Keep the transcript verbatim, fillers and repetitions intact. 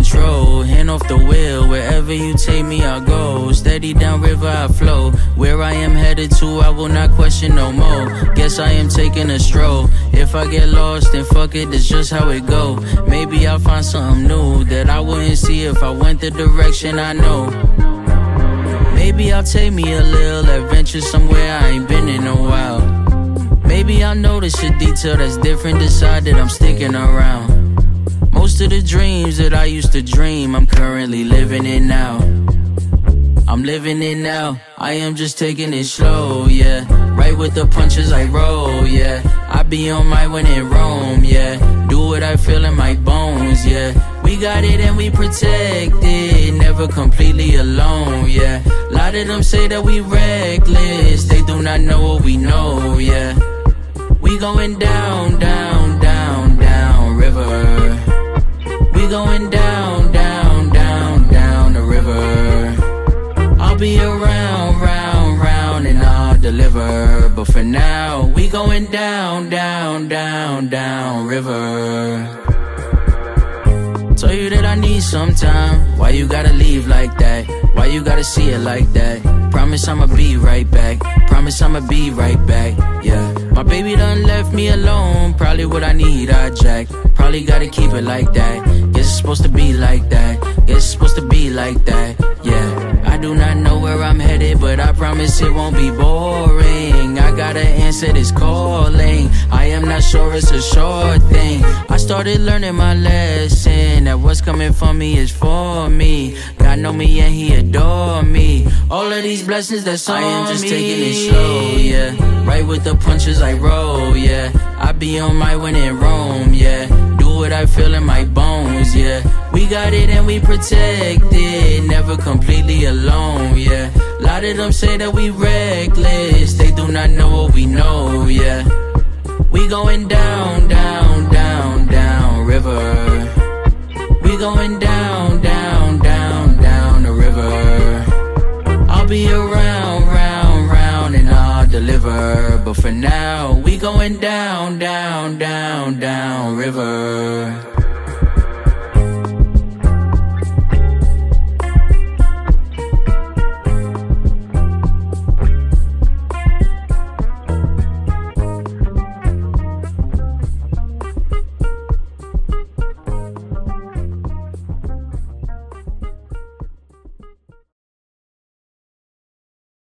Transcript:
control, hand off the wheel. Wherever you take me, I'll go. Steady down river, I flow. Where I am headed to, I will not question no more. Guess I am taking a stroll. If I get lost, then fuck it, that's just how it go. Maybe I'll find something new that I wouldn't see if I went the direction I know. Maybe I'll take me a little adventure somewhere I ain't been in a while. Maybe I'll notice a detail that's different, decide that I'm sticking around. Most of the dreams that I used to dream, I'm currently living it now. I'm living it now, I am just taking it slow, yeah. Right with the punches I roll, yeah. I be on my when in Rome, yeah. Do what I feel in my bones, yeah. We got it and we protect it, never completely alone, yeah. Lot of them say that we reckless, they do not know what we know, yeah. We going down, down, down, down river. We going down, down, down, down the river. I'll be around, round, round, and I'll deliver. But for now, we going down, down, down, down river. Tell you that I need some time. Why you gotta leave like that? Why you gotta see it like that? Promise I'ma be right back. Promise I'ma be right back, yeah. My baby done left me alone. Probably what I need, I jack. Probably gotta keep it like that. Guess it's supposed to be like that. Guess it's supposed to be like that, yeah. I do not know where I'm headed, but I promise it won't be boring. I gotta answer this calling. I am not sure it's a short thing. I started learning my lesson, that what's coming for me is for me. God know me and he adore me. All of these blessings that's on me, I am just taking it slow, yeah. Right with the punches I roll, yeah. I be on my when in Rome, yeah. Do what I feel in my bones, yeah. We got it and we protect it, never completely alone, yeah. Lot of them say that we reckless, they do not know what we know, yeah. We going down, down, down, down river. We going down, down, down, down the river. I'll be around, round, round, and I'll deliver. But for now, we going down, down, down, down river.